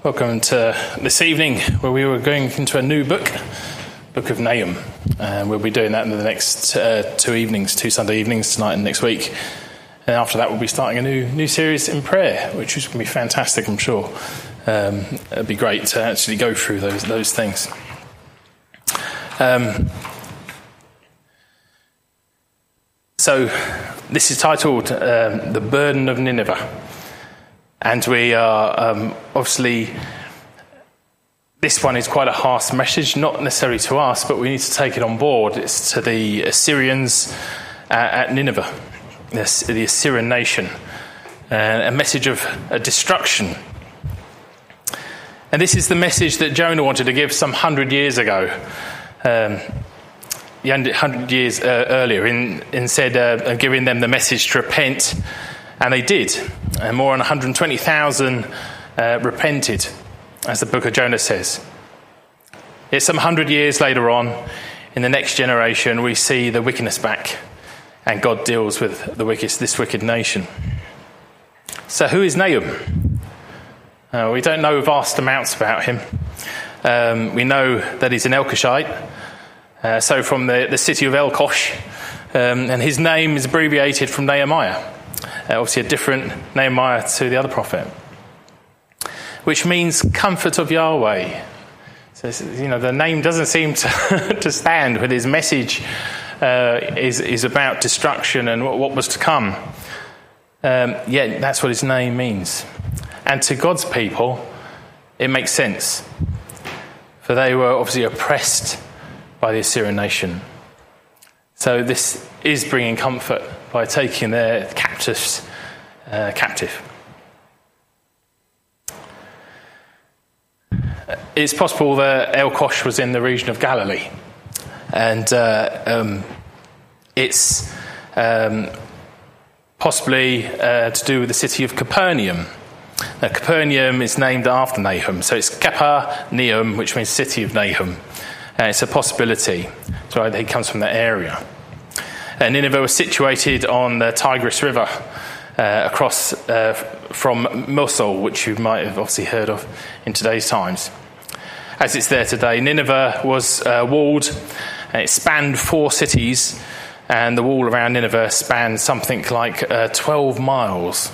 Welcome to this evening where we were going into a new book of Nahum. We'll be doing that in the next two Sunday evenings, tonight and next week. And after that we'll be starting a new series in prayer, which is going to be fantastic, I'm sure. It'd be great to actually go through those things. So this is titled The Burden of Nineveh. And we are obviously, this one is quite a harsh message, not necessarily to us, but we need to take it on board. It's to the Assyrians at Nineveh, the Assyrian nation, a message of destruction. And this is the message that Jonah wanted to give some 100 years ago, 100 years earlier, and said, giving them the message to repent. And they did. And more than 120,000 repented, as the book of Jonah says. Yet some 100 years later on, in the next generation, we see the wickedness back. And God deals with this wicked nation. So who is Nahum? We don't know vast amounts about him. We know that he's an Elkoshite. So from the city of Elkosh. And his name is abbreviated from Nehemiah. Obviously a different Nehemiah to the other prophet, which means comfort of Yahweh. So the name doesn't seem to stand, but his message is about destruction and what was to come. Yet that's what his name means. And to God's people, it makes sense, for they were obviously oppressed by the Assyrian nation. So this is bringing comfort by taking their captives captive. It's possible that Elkosh was in the region of Galilee, and it's possibly to do with the city of Capernaum. Now, Capernaum is named after Nahum, so it's Capernaum, which means city of Nahum. It's a possibility. So he comes from that area. Nineveh was situated on the Tigris River across from Mosul, which you might have obviously heard of in today's times. As it's there today, Nineveh was walled, and it spanned 4 cities, and the wall around Nineveh spanned something like 12 miles.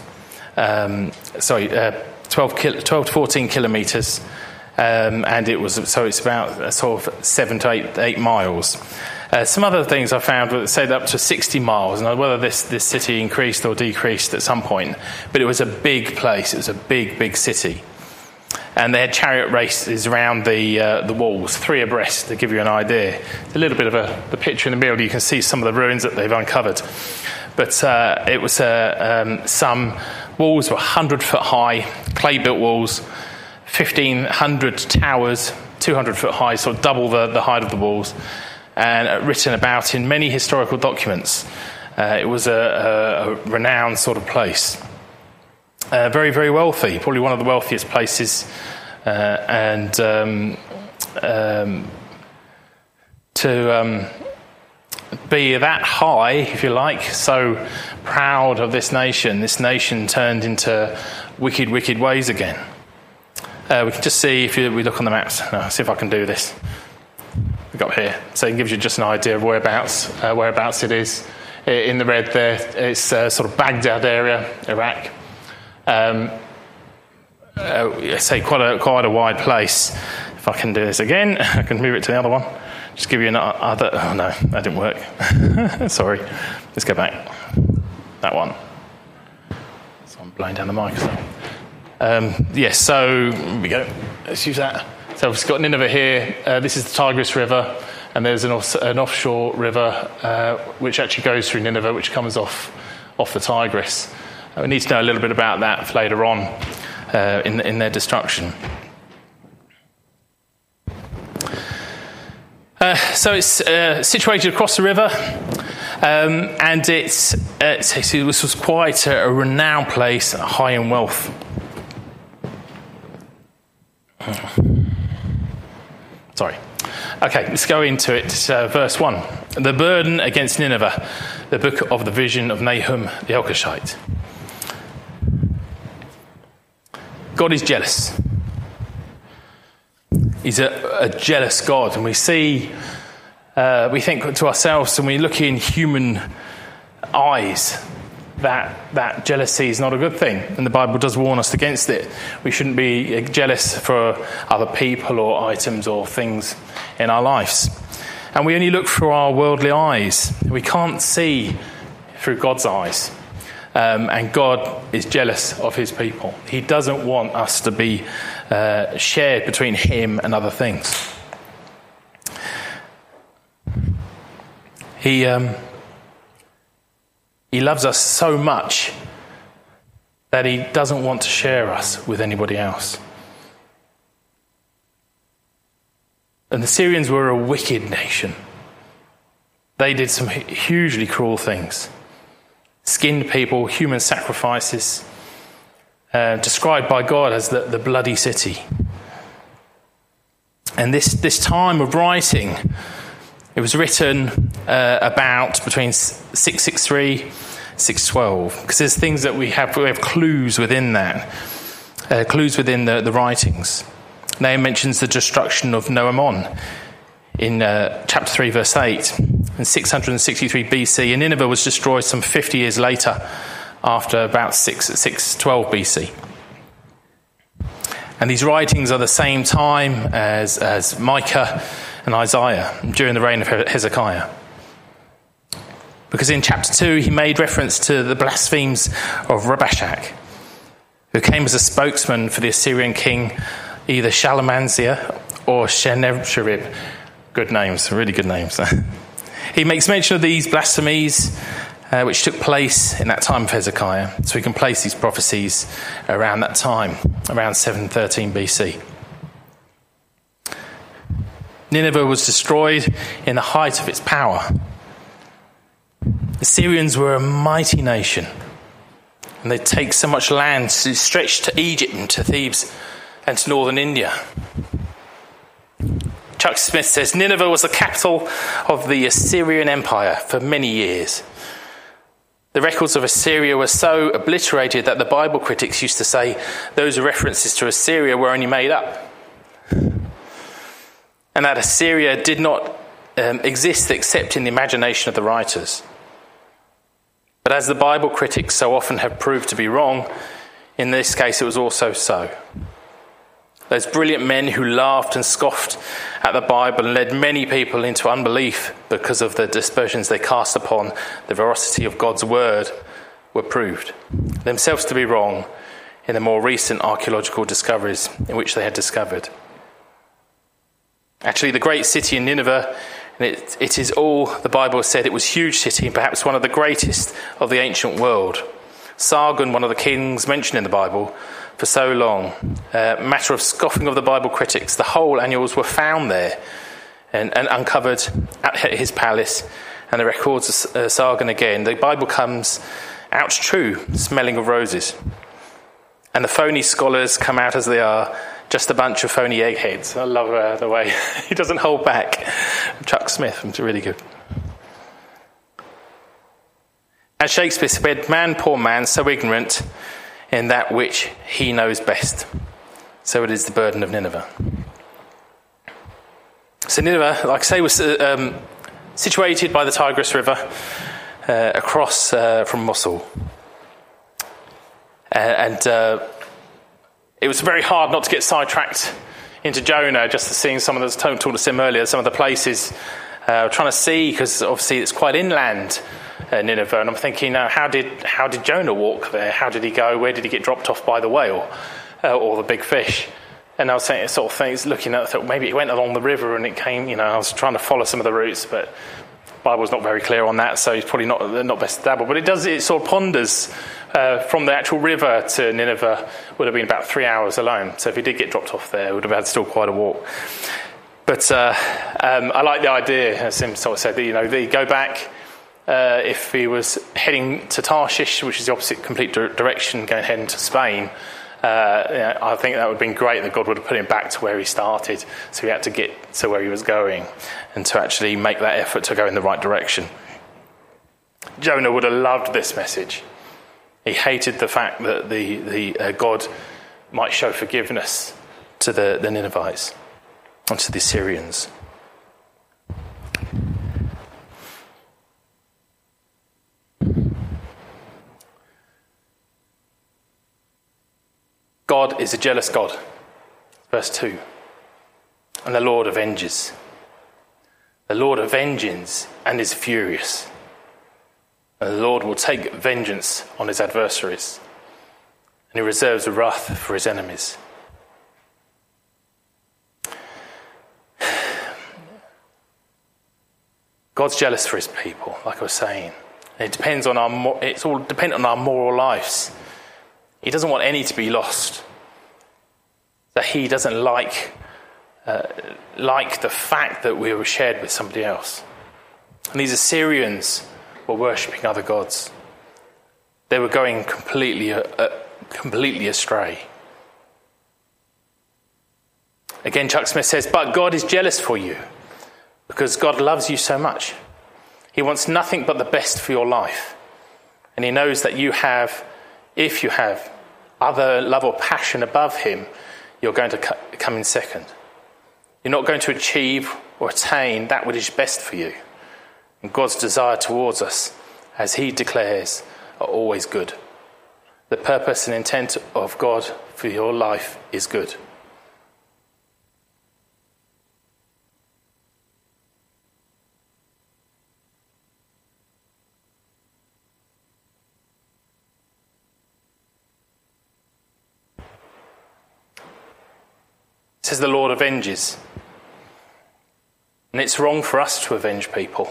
12 to 14 kilometres, and it's about sort of 7 to 8 miles. Some other things I found would say up to 60 miles, and whether this city increased or decreased at some point, but it was a big place. It was a big city, and they had chariot races around the walls, 3 abreast, to give you an idea. It's a little bit of the picture in the middle. You can see some of the ruins that they've uncovered, but it was some walls were 100 foot high, clay built walls, 1,500 towers, 200 foot high, so double the height of the walls. And written about in many historical documents. It was a renowned sort of place. Very, very wealthy, probably one of the wealthiest places. To be that high, if you like, so proud of this nation turned into wicked ways again. We can just see, if we look on the maps, see if I can do this. Up here, so it gives you just an idea of whereabouts it is. In the red there, it's sort of Baghdad area, Iraq. Say quite a wide place. If I can do this again, I can move it to the other one. Just give you another. Oh no, that didn't work. Sorry. Let's go back. That one. So I'm blowing down the microphone. Yes. So here we go. Let's use that. So we've got Nineveh here. This is the Tigris River, and there's an offshore river which actually goes through Nineveh, which comes off the Tigris. We need to know a little bit about that for later on in their destruction. So it's situated across the river, and this was quite a renowned place, high in wealth. Sorry. Okay, let's go into it. Verse 1. The burden against Nineveh, the book of the vision of Nahum the Elkoshite. God is jealous. He's a jealous God. And we think to ourselves, and we look in human eyes, that jealousy is not a good thing. And the Bible does warn us against it. We shouldn't be jealous for other people or items or things in our lives. And we only look through our worldly eyes. We can't see through God's eyes. And God is jealous of his people. He doesn't want us to be shared between him and other things. He loves us so much that he doesn't want to share us with anybody else. And the Syrians were a wicked nation. They did some hugely cruel things. Skinned people, human sacrifices, described by God as the bloody city. And this time of writing, it was written about between 663 and 612, because there's things that we have clues within that, clues within the writings. Nahum mentions the destruction of Noamon in chapter 3, verse 8. In 663 BC, and Nineveh was destroyed some 50 years later, after about 612 BC. And these writings are the same time as Micah and Isaiah during the reign of Hezekiah. Because in chapter 2, he made reference to the blasphemies of Rabshakeh, who came as a spokesman for the Assyrian king, either Shalmaneser or Sennacherib. Good names, really good names. He makes mention of these blasphemies which took place in that time of Hezekiah. So we can place these prophecies around that time, around 713 BC. Nineveh was destroyed in the height of its power. The Syrians were a mighty nation, and they take so much land to stretch to Egypt and to Thebes and to northern India. Chuck Smith says, Nineveh was the capital of the Assyrian Empire for many years. The records of Assyria were so obliterated that the Bible critics used to say those references to Assyria were only made up. And that Assyria did not exist except in the imagination of the writers. But as the Bible critics so often have proved to be wrong, in this case it was also so. Those brilliant men who laughed and scoffed at the Bible and led many people into unbelief because of the dispersions they cast upon the veracity of God's word were proved themselves to be wrong in the more recent archaeological discoveries in which they had discovered. Actually, the great city in Nineveh, and it is all the Bible said, it was a huge city and perhaps one of the greatest of the ancient world. Sargon, one of the kings mentioned in the Bible, for so long, matter of scoffing of the Bible critics, the whole annuals were found there and uncovered at his palace, and the records of Sargon again. The Bible comes out true, smelling of roses. And the phony scholars come out as they are, just a bunch of phony eggheads. I love the way he doesn't hold back. Chuck Smith, it's really good. As Shakespeare said, man, poor man, so ignorant in that which he knows best. So it is the burden of Nineveh. So Nineveh, like I say, was situated by the Tigris River across from Mosul. And it was very hard not to get sidetracked into Jonah, just seeing some of the, talked to Sim earlier, some of the places, trying to see, because obviously it's quite inland, Nineveh, and I'm thinking, how did Jonah walk there? How did he go? Where did he get dropped off by the whale or the big fish? And I was saying, sort of things, looking at it, I thought maybe it went along the river and it came, I was trying to follow some of the routes, but the Bible's not very clear on that, so it's probably not best to dabble. But it sort of ponders from the actual river to Nineveh would have been about 3 hours alone. So if he did get dropped off there, it would have had still quite a walk. But I like the idea, as Sim sort of said, that, they go back. If he was heading to Tarshish, which is the opposite complete direction, heading to Spain, I think that would have been great that God would have put him back to where he started, so he had to get to where he was going and to actually make that effort to go in the right direction. Jonah would have loved this message. He hated the fact that the God might show forgiveness to the Ninevites. onto the Assyrians. God is a jealous God. Verse 2. And the Lord avenges. The Lord avenges and is furious. And the Lord will take vengeance on his adversaries. And he reserves wrath for his enemies. God's jealous for his people, like I was saying. It's all dependent on our moral lives. He doesn't want any to be lost. That he doesn't like the fact that we were shared with somebody else. And these Assyrians were worshipping other gods. They were going completely astray. Again, Chuck Smith says, but God is jealous for you because God loves you so much. He wants nothing but the best for your life. And he knows that if you have other love or passion above him, you're going to come in second. You're not going to achieve or attain that which is best for you. And God's desire towards us, as he declares, are always good. The purpose and intent of God for your life is good. It says the Lord avenges. And it's wrong for us to avenge people.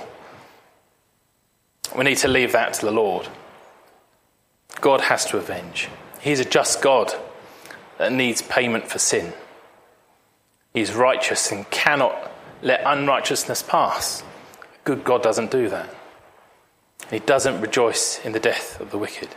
We need to leave that to the Lord. God has to avenge. He's a just God that needs payment for sin. He's righteous and cannot let unrighteousness pass. A good God doesn't do that. He doesn't rejoice in the death of the wicked.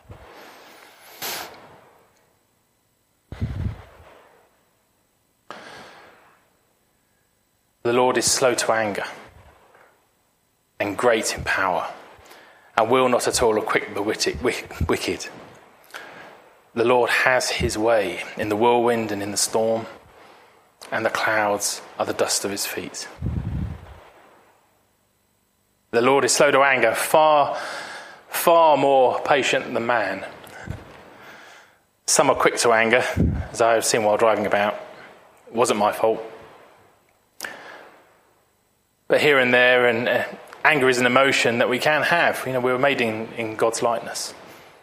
The Lord is slow to anger and great in power, and will not at all acquit the wicked. The Lord has his way in the whirlwind and in the storm, and the clouds are the dust of his feet. The Lord is slow to anger, far, far more patient than man. Some are quick to anger, as I have seen while driving about. It wasn't my fault. But here and there, and anger is an emotion that we can have. We were made in God's likeness.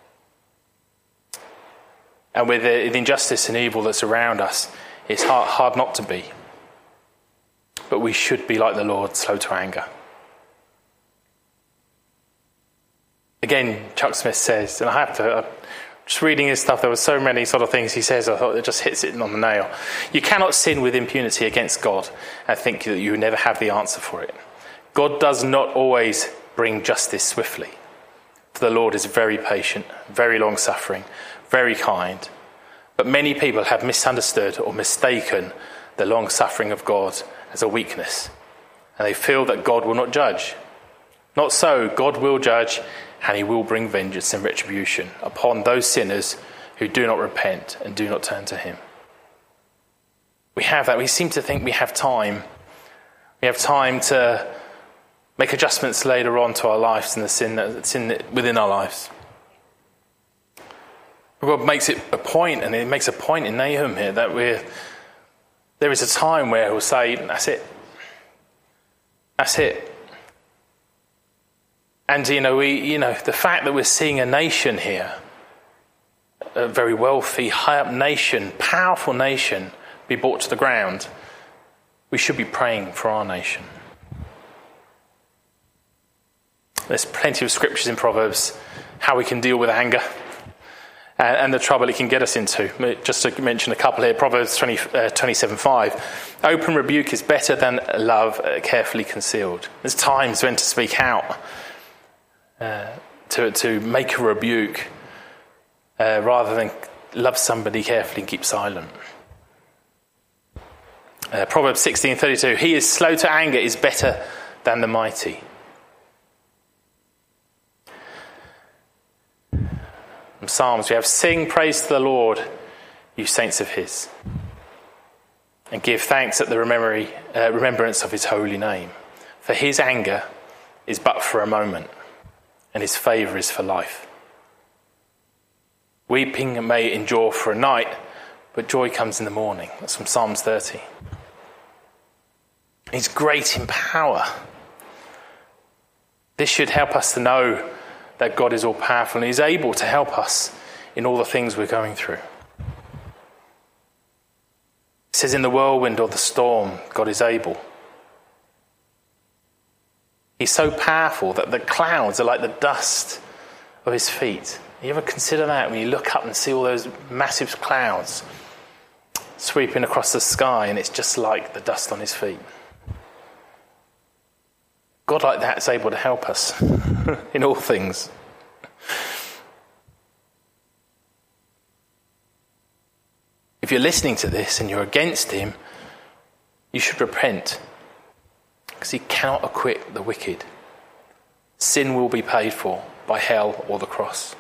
And with the injustice and evil that's around us, it's hard not to be. But we should be like the Lord, slow to anger. Again, Chuck Smith says, and I have to, just reading his stuff, there were so many sort of things he says, I thought it just hits it on the nail. You cannot sin with impunity against God and think that you never have the answer for it. God does not always bring justice swiftly. For the Lord is very patient, very long-suffering, very kind. But many people have misunderstood or mistaken the long-suffering of God as a weakness. And they feel that God will not judge. Not so. God will judge, and he will bring vengeance and retribution upon those sinners who do not repent and do not turn to him. We have that. We seem to think we have time. We have time to make adjustments later on to our lives and the sin within our lives. God makes it a point, and he makes a point in Nahum here, that there is a time where he'll say, that's it. That's it. And, the fact that we're seeing a nation here, a very wealthy, high-up nation, powerful nation, be brought to the ground, we should be praying for our nation. There's plenty of scriptures in Proverbs how we can deal with anger and the trouble it can get us into. Just to mention a couple here, Proverbs 27:5. Open rebuke is better than love carefully concealed. There's times when to speak out. To make a rebuke rather than love somebody carefully and keep silent. Proverbs 16:32. He is slow to anger is better than the mighty. From Psalms we have, sing praise to the Lord, you saints of his. and give thanks at the remembrance of his holy name. For his anger is but for a moment, and his favour is for life. Weeping may endure for a night, but joy comes in the morning. That's from Psalms 30. He's great in power. This should help us to know that God is all powerful and he's able to help us in all the things we're going through. It says in the whirlwind or the storm, God is able. He's so powerful that the clouds are like the dust of his feet. You ever consider that when you look up and see all those massive clouds sweeping across the sky and it's just like the dust on his feet? God like that is able to help us in all things. If you're listening to this and you're against him, you should repent, because he cannot acquit the wicked. Sin will be paid for by hell or the cross.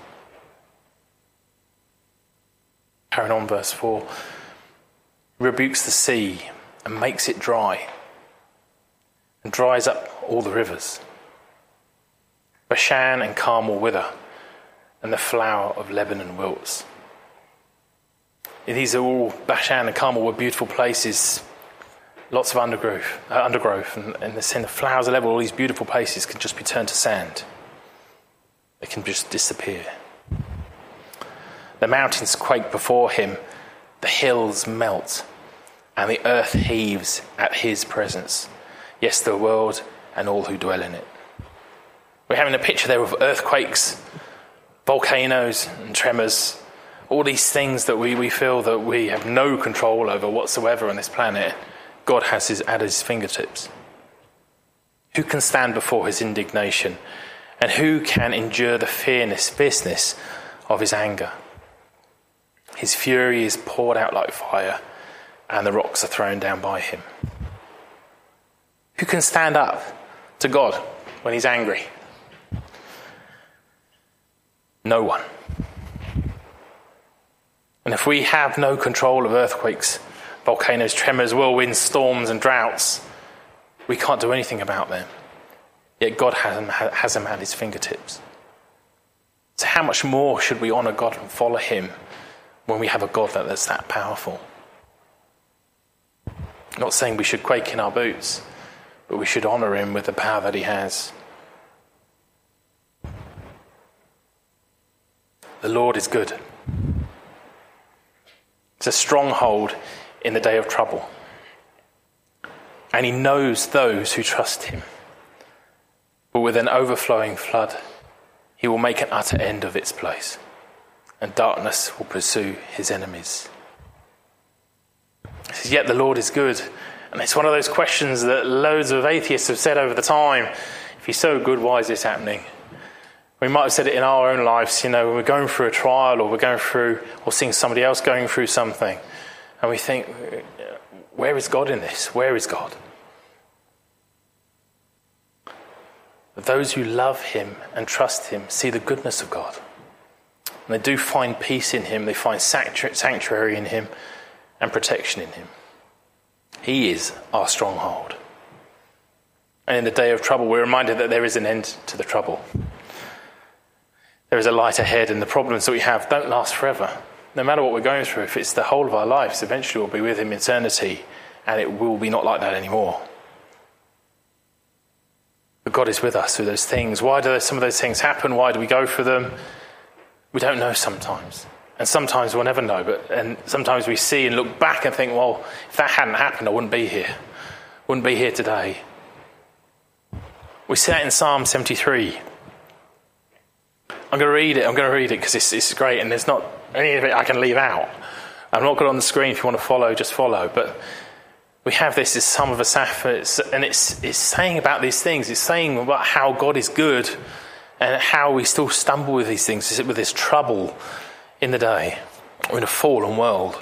Carrying on, verse 4. He rebukes the sea and makes it dry, and dries up all the rivers. Bashan and Carmel wither, and the flower of Lebanon wilts. These are all, Bashan and Carmel were beautiful places, lots of undergrowth, and the flowers of Lebanon, all these beautiful places can just be turned to sand. They can just disappear. The mountains quake before him, the hills melt, and the earth heaves at his presence. Yes, the world and all who dwell in it. We're having a picture there of earthquakes, volcanoes and tremors, all these things that we feel that we have no control over whatsoever on this planet. God has at his fingertips. Who can stand before his indignation? And who can endure the fierceness of his anger? His fury is poured out like fire, and the rocks are thrown down by him. Who can stand up to God when he's angry? No one. And if we have no control of earthquakes, volcanoes, tremors, whirlwinds, storms and droughts, we can't do anything about them. Yet God has them at his fingertips. So how much more should we honour God and follow him when we have a God that's that powerful? I'm not saying we should quake in our boots, but we should honour him with the power that he has. The Lord is good. It's a stronghold in the day of trouble. And he knows those who trust him. But with an overflowing flood, he will make an utter end of its place, and darkness will pursue his enemies. He says, yet the Lord is good. And it's one of those questions that loads of atheists have said over the time. If he's so good, why is this happening? We might have said it in our own lives, when we're going through a trial or seeing somebody else going through something. And we think, where is God in this? Where is God? Those who love him and trust him see the goodness of God. And they do find peace in him. They find sanctuary in him and protection in him. He is our stronghold. And in the day of trouble, we're reminded that there is an end to the trouble. There is a light ahead, and the problems that we have don't last forever. No matter what we're going through, if it's the whole of our lives, eventually we'll be with him in eternity, and it will be not like that anymore. But God is with us through those things. Why do some of those things happen? Why do we go through them? We don't know sometimes. And sometimes we'll never know. And sometimes we see and look back and think, well, if that hadn't happened, I wouldn't be here. Wouldn't be here today. We see that in Psalm 73. I'm going to read it because it's great, and there's not any of it I can leave out. I'm not going on the screen. If you want to follow, just follow. But we have this as Psalm of Asaph, and it's saying about these things. It's saying about how God is good and how we still stumble with these things, with this trouble in the day, or in a fallen world.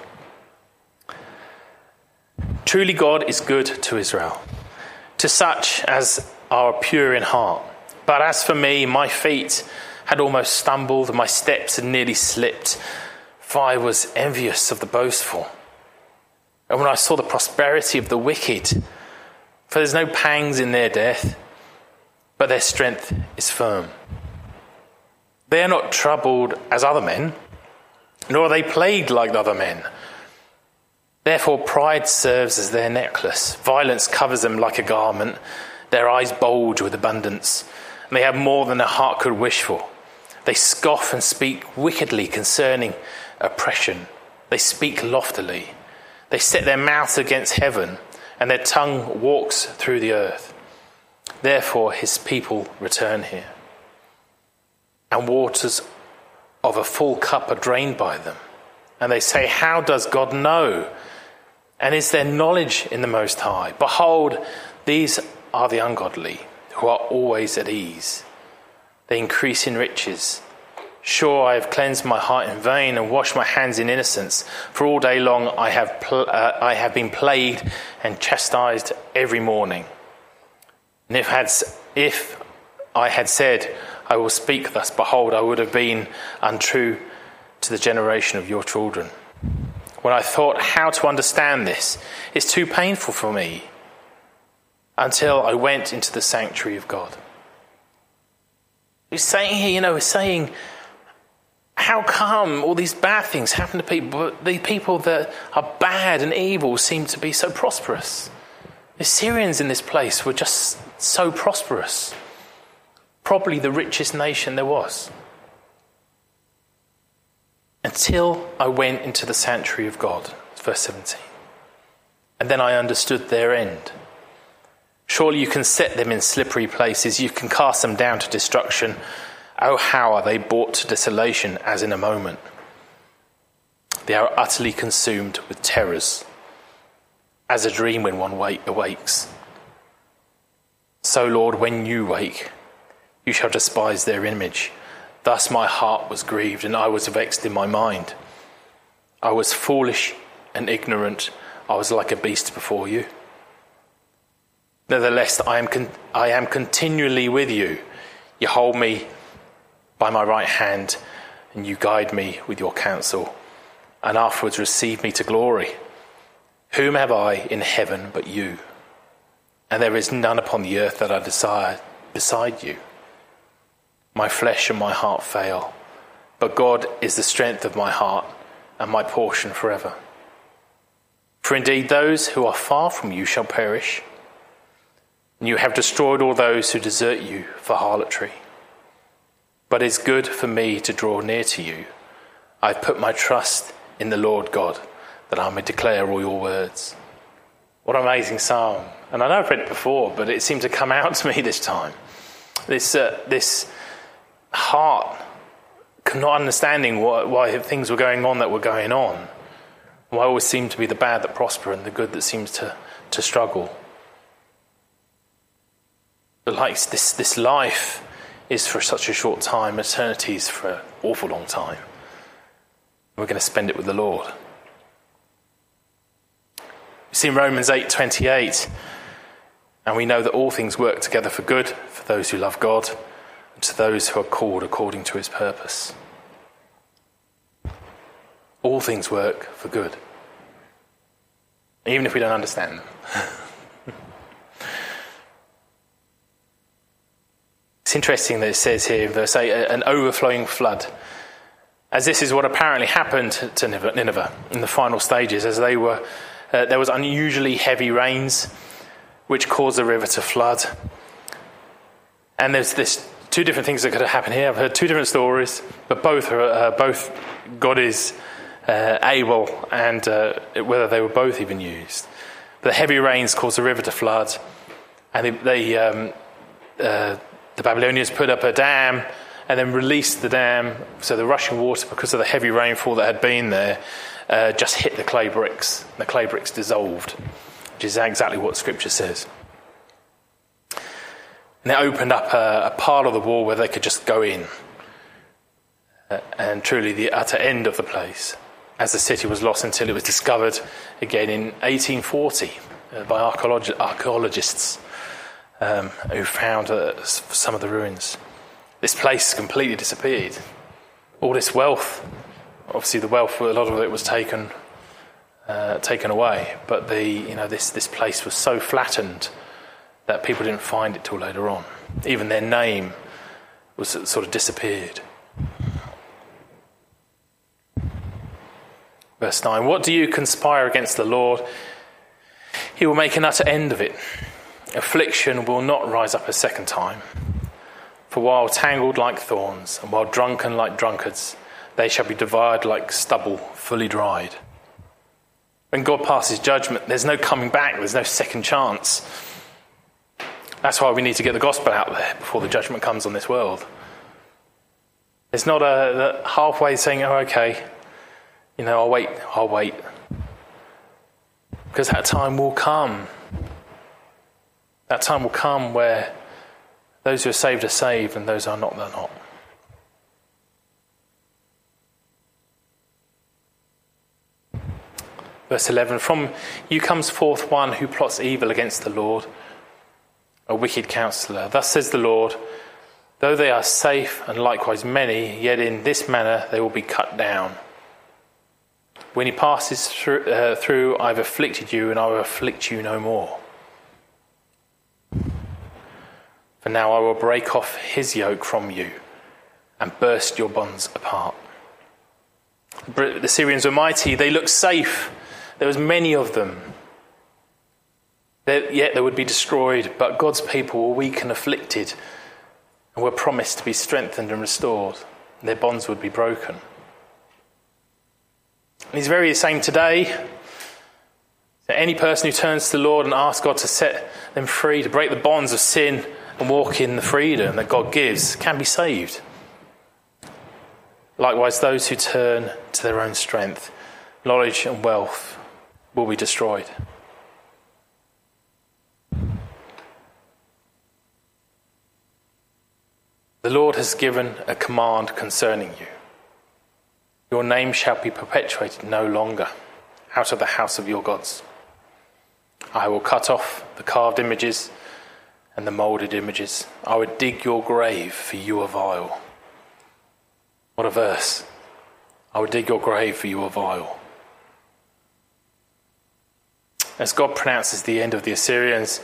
Truly God is good to Israel, to such as are pure in heart. But as for me, my feet had almost stumbled, and my steps had nearly slipped, for I was envious of the boastful. And when I saw the prosperity of the wicked, for there's no pangs in their death, but their strength is firm. They are not troubled as other men, nor are they plagued like other men. Therefore pride serves as their necklace. Violence covers them like a garment. Their eyes bulge with abundance, and they have more than their heart could wish for. They scoff and speak wickedly concerning oppression. They speak loftily. They set their mouth against heaven, and their tongue walks through the earth. Therefore his people return here, and waters of a full cup are drained by them. And they say, how does God know? And is there knowledge in the Most High? Behold, these are the ungodly, who are always at ease. They increase in riches. Sure, I have cleansed my heart in vain and washed my hands in innocence. For all day long I have been plagued and chastised every morning. And if I had said, I will speak thus, behold, I would have been untrue to the generation of your children. When I thought how to understand this, it's too painful for me, until I went into the sanctuary of God. He's saying here, he's saying, how come all these bad things happen to people, but the people that are bad and evil seem to be so prosperous? The Syrians in this place were just so prosperous. Probably the richest nation there was. Until I went into the sanctuary of God, verse 17. And then I understood their end. Surely you can set them in slippery places. You can cast them down to destruction. Oh, how are they brought to desolation as in a moment. They are utterly consumed with terrors, as a dream when one awakes. So, Lord, when you wake, you shall despise their image. Thus my heart was grieved, and I was vexed in my mind. I was foolish and ignorant. I was like a beast before you. Nevertheless, I am continually with you. You hold me by my right hand, and you guide me with your counsel, and afterwards receive me to glory. Whom have I in heaven but you? And there is none upon the earth that I desire beside you. My flesh and my heart fail, but God is the strength of my heart and my portion forever. For indeed those who are far from you shall perish, and you have destroyed all those who desert you for harlotry. But it's good for me to draw near to you. I've put my trust in the Lord God, that I may declare all your words. What an amazing psalm. And I know I've read it before, but it seemed to come out to me this time. This heart not understanding why things were going on that were going on. Why always seemed to be the bad that prosper and the good that seems to struggle. But like this life is for such a short time, eternity is for an awful long time. We're going to spend it with the Lord. We see in Romans 8:28, and we know that all things work together for good for those who love God and to those who are called according to his purpose. All things work for good, even if we don't understand them. It's interesting that it says here in verse 8, an overflowing flood. As this is what apparently happened to Nineveh in the final stages, as there was unusually heavy rains, which caused the river to flood. And there's two different things that could have happened here. I've heard two different stories, but both God is able, and whether they were both even used. The heavy rains caused the river to flood, and the Babylonians put up a dam and then released the dam, so the rushing water, because of the heavy rainfall that had been there, just hit the clay bricks. The clay bricks dissolved, which is exactly what Scripture says. And it opened up a part of the wall where they could just go in, and truly the utter end of the place, as the city was lost until it was discovered again in 1840 by archaeologists who found some of the ruins. This place completely disappeared. All this wealth, obviously the wealth, a lot of it was taken taken away. But this place was so flattened that people didn't find it till later on. Even their name was sort of disappeared. Verse 9, what do you conspire against the Lord? He will make an utter end of it. Affliction will not rise up a second time. For while tangled like thorns, and while drunken like drunkards, they shall be divided like stubble fully dried. When God passes judgment, there's no coming back, there's no second chance. That's why we need to get the gospel out there before the judgment comes on this world. It's not a halfway saying, oh, okay, I'll wait. Because that time will come. That time will come where those who are saved and those who are not, they're not. Verse 11, from you comes forth one who plots evil against the Lord, a wicked counsellor. Thus says the Lord, though they are safe and likewise many, yet in this manner they will be cut down. When he passes through, I've afflicted you, and I will afflict you no more. For now I will break off his yoke from you and burst your bonds apart. The Syrians were mighty, they looked safe. There was many of them. Yet they would be destroyed, but God's people were weak and afflicted and were promised to be strengthened and restored. Their bonds would be broken. And he's very the same today. So any person who turns to the Lord and asks God to set them free, to break the bonds of sin and walk in the freedom that God gives, can be saved. Likewise, those who turn to their own strength, knowledge and wealth will be destroyed. The Lord has given a command concerning you. Your name shall be perpetuated no longer out of the house of your gods. I will cut off the carved images and the moulded images. I would dig your grave, for you are vile. What a verse. I would dig your grave, for you are vile. As God pronounces the end of the Assyrians,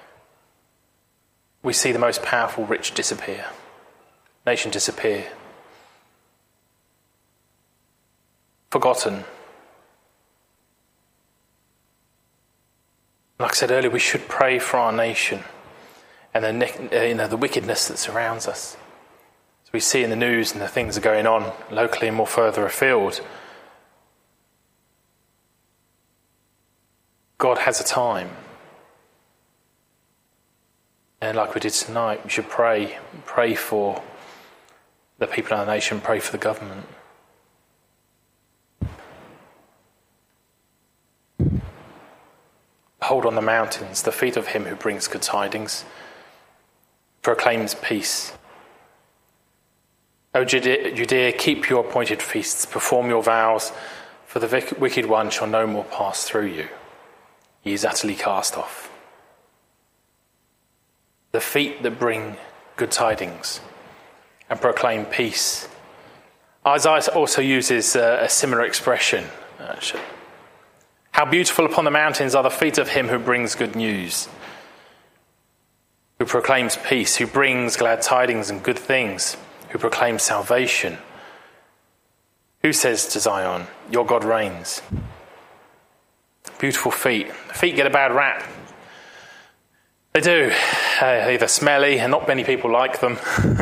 we see the most powerful rich disappear. Nation disappear. Forgotten. Like I said earlier, we should pray for our nation and the wickedness that surrounds us. As we see in the news and the things that are going on locally and more further afield, God has a time. And like we did tonight, we should pray for the people in our nation, pray for the government. Behold on the mountains the feet of him who brings good tidings, proclaims peace. O Judea, keep your appointed feasts, perform your vows, for the wicked one shall no more pass through you. He is utterly cast off. The feet that bring good tidings and proclaim peace. Isaiah also uses a similar expression. How beautiful upon the mountains are the feet of him who brings good news, who proclaims peace, who brings glad tidings and good things, who proclaims salvation, who says to Zion, your God reigns. Beautiful feet. Feet get a bad rap. They do. They're smelly and not many people like them.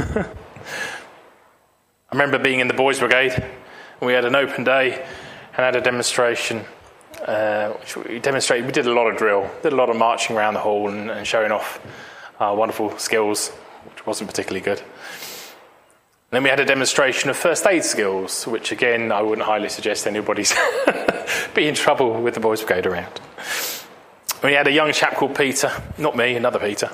I remember being in the Boys Brigade and we had an open day and had a demonstration. We did a lot of drill, did a lot of marching around the hall and showing off our wonderful skills, which wasn't particularly good. And then we had a demonstration of first aid skills, which again, I wouldn't highly suggest anybody's be in trouble with the Boys Brigade around. We had a young chap called Peter, not me, another Peter,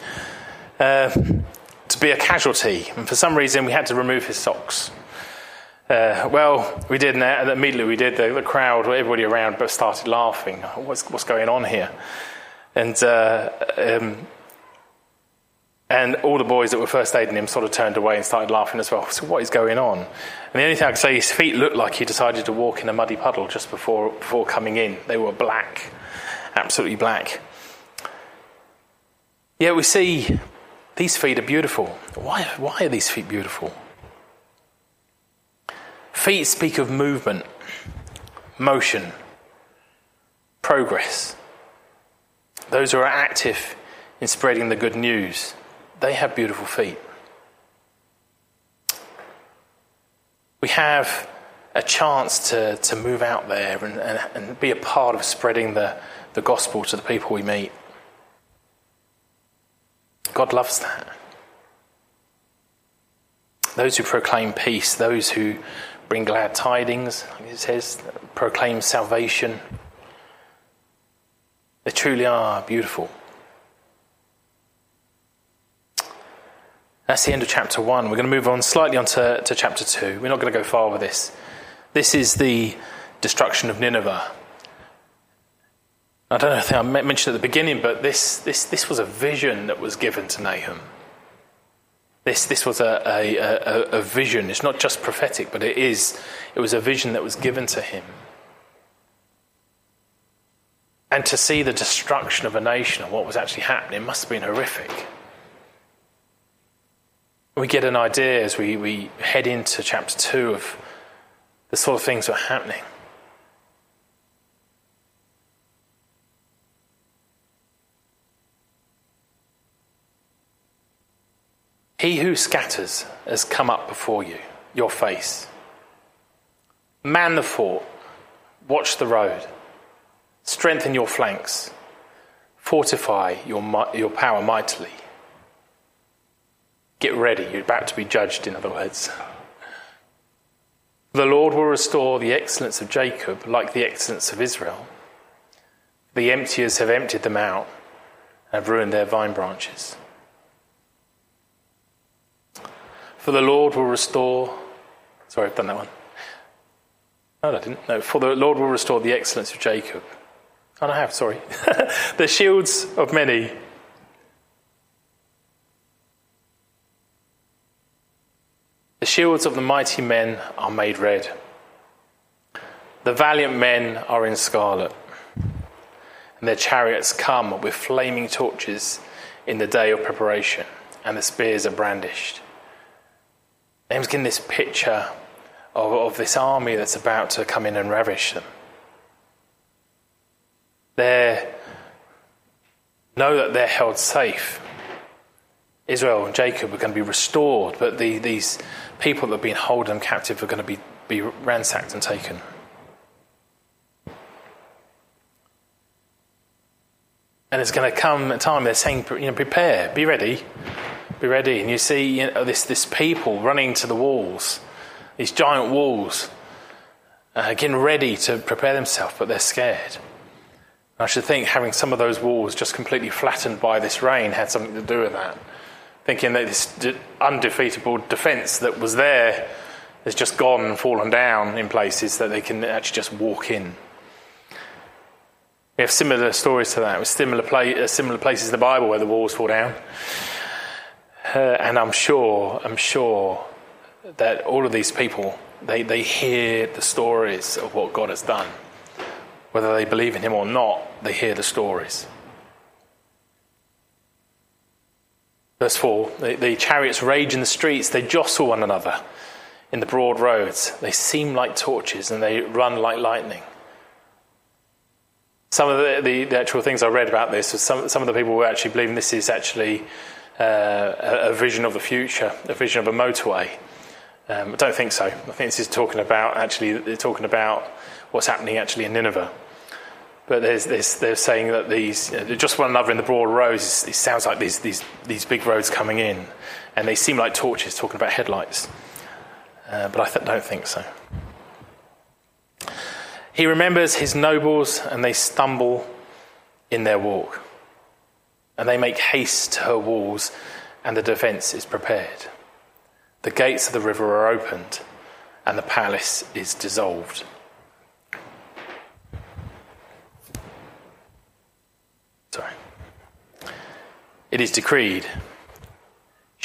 to be a casualty. And for some reason, we had to remove his socks. We did, and immediately we did. The crowd, everybody around, but started laughing. What's going on here? And And all the boys that were first aiding him sort of turned away and started laughing as well. So what is going on? And the only thing I can say, his feet looked like he decided to walk in a muddy puddle just before coming in. They were black, absolutely black. Yeah, we see these feet are beautiful. Why are these feet beautiful? Feet speak of movement, motion, progress. Those who are active in spreading the good news, they have beautiful feet. We have a chance to move out there and be a part of spreading the gospel to the people we meet. God loves that. Those who proclaim peace, those who bring glad tidings, like it says, proclaim salvation. They truly are beautiful. That's the end of chapter 1. We're going to move on slightly on to chapter 2. We're not going to go far with this. This is the destruction of Nineveh. I don't know if I mentioned at the beginning, but this was a vision that was given to Nahum. This was a vision. It's not just prophetic, but it was a vision that was given to him. And to see the destruction of a nation and what was actually happening must have been horrific. We get an idea as we head into chapter 2 of the sort of things that are happening. He who scatters has come up before you, your face. Man the fort, watch the road, strengthen your flanks, fortify your power mightily. Get ready, you're about to be judged, in other words. The Lord will restore the excellence of Jacob like the excellence of Israel. The emptiers have emptied them out and have ruined their vine branches. For the Lord will restore... Sorry, I've done that one. No, I didn't. No, for the Lord will restore the excellence of Jacob. Oh, no, I have, sorry. The shields of many. The shields of the mighty men are made red. The valiant men are in scarlet. And their chariots come with flaming torches in the day of preparation, and the spears are brandished. Nahum's getting this picture of this army that's about to come in and ravish them. They know that they're held safe. Israel and Jacob are going to be restored, but these people that have been held them captive are going to be ransacked and taken. And it's going to come a time they're saying, prepare, be ready. Be ready. And you see this people running to the walls, these giant walls, getting ready to prepare themselves, but they're scared. I should think having some of those walls just completely flattened by this rain had something to do with that. Thinking that this undefeatable defence that was there has just gone and fallen down in places that they can actually just walk in. We have similar stories to that, with similar places in the Bible where the walls fall down. And I'm sure that all of these people, they hear the stories of what God has done. Whether they believe in him or not, they hear the stories. Verse 4, the chariots rage in the streets, they jostle one another in the broad roads. They seem like torches and they run like lightning. Some of the actual things I read about this, some of the people were actually believing this is actually a vision of the future, a vision of a motorway. I don't think so. I think this is talking about what's happening actually in Nineveh. But they're saying that these just one another in the broad roads. It sounds like these big roads coming in, and they seem like torches, talking about headlights. But I don't think so. He remembers his nobles, and they stumble in their walk. And they make haste to her walls, and the defence is prepared. The gates of the river are opened, and the palace is dissolved. Sorry. It is decreed,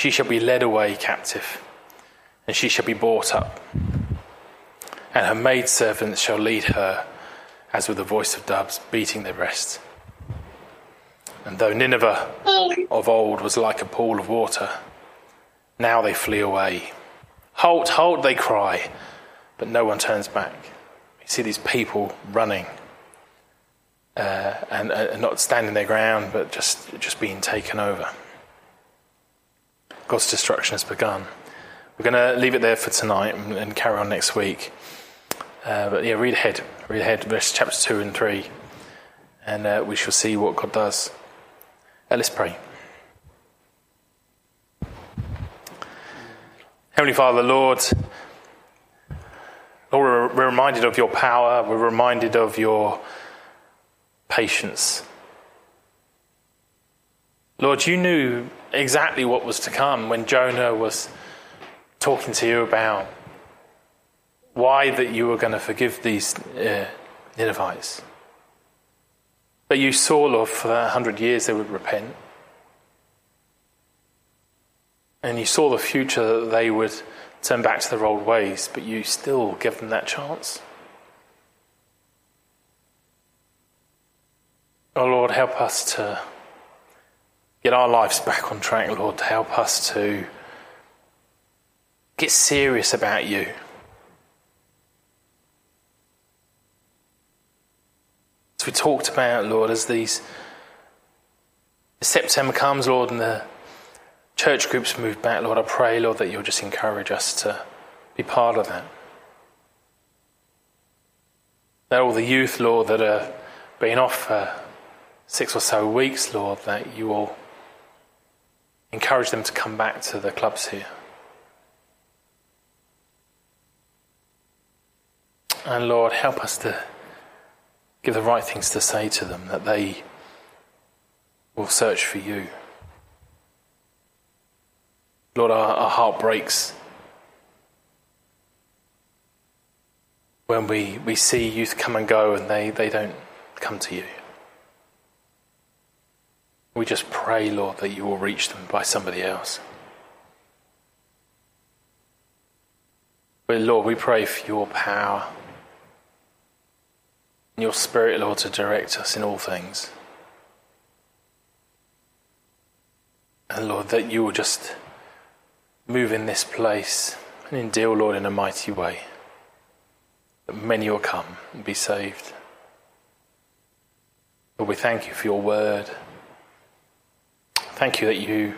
She shall be led away captive, and she shall be brought up. And her maidservants shall lead her, as with the voice of doves beating their breasts. And though Nineveh of old was like a pool of water, now they flee away. Halt, halt, they cry, but no one turns back. You see these people running and not standing their ground, but just being taken over. God's destruction has begun. We're going to leave it there for tonight and carry on next week. But yeah, read ahead, verse chapters 2 and 3, and we shall see what God does. Let's pray. Heavenly Father, Lord, we're reminded of your power. We're reminded of your patience. Lord, you knew exactly what was to come when Jonah was talking to you about why that you were going to forgive these Ninevites. But you saw, Lord, for 100 years they would repent. And you saw the future that they would turn back to their old ways, but you still give them that chance. Oh Lord, help us to get our lives back on track, Lord. Help us to get serious about you. As we talked about, Lord, as September comes, Lord, and the church groups move back, Lord, I pray, Lord, that you'll just encourage us to be part of that. That all the youth, Lord, that are being off for 6 or so weeks, Lord, that you will encourage them to come back to the clubs here. And Lord, help us to give the right things to say to them, that they will search for you. Lord, our heart breaks when we see youth come and go and they don't come to you. We just pray, Lord, that you will reach them by somebody else. But Lord, we pray for your power and your Spirit, Lord, to direct us in all things. And Lord, that you will just move in this place and deal, Lord, in a mighty way. That many will come and be saved. Lord, we thank you for your word. Thank you that you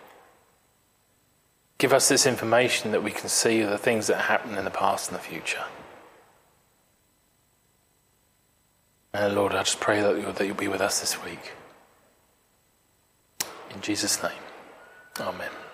give us this information that we can see the things that happen in the past and the future. And Lord, I just pray that you'll be with us this week. In Jesus' name, amen.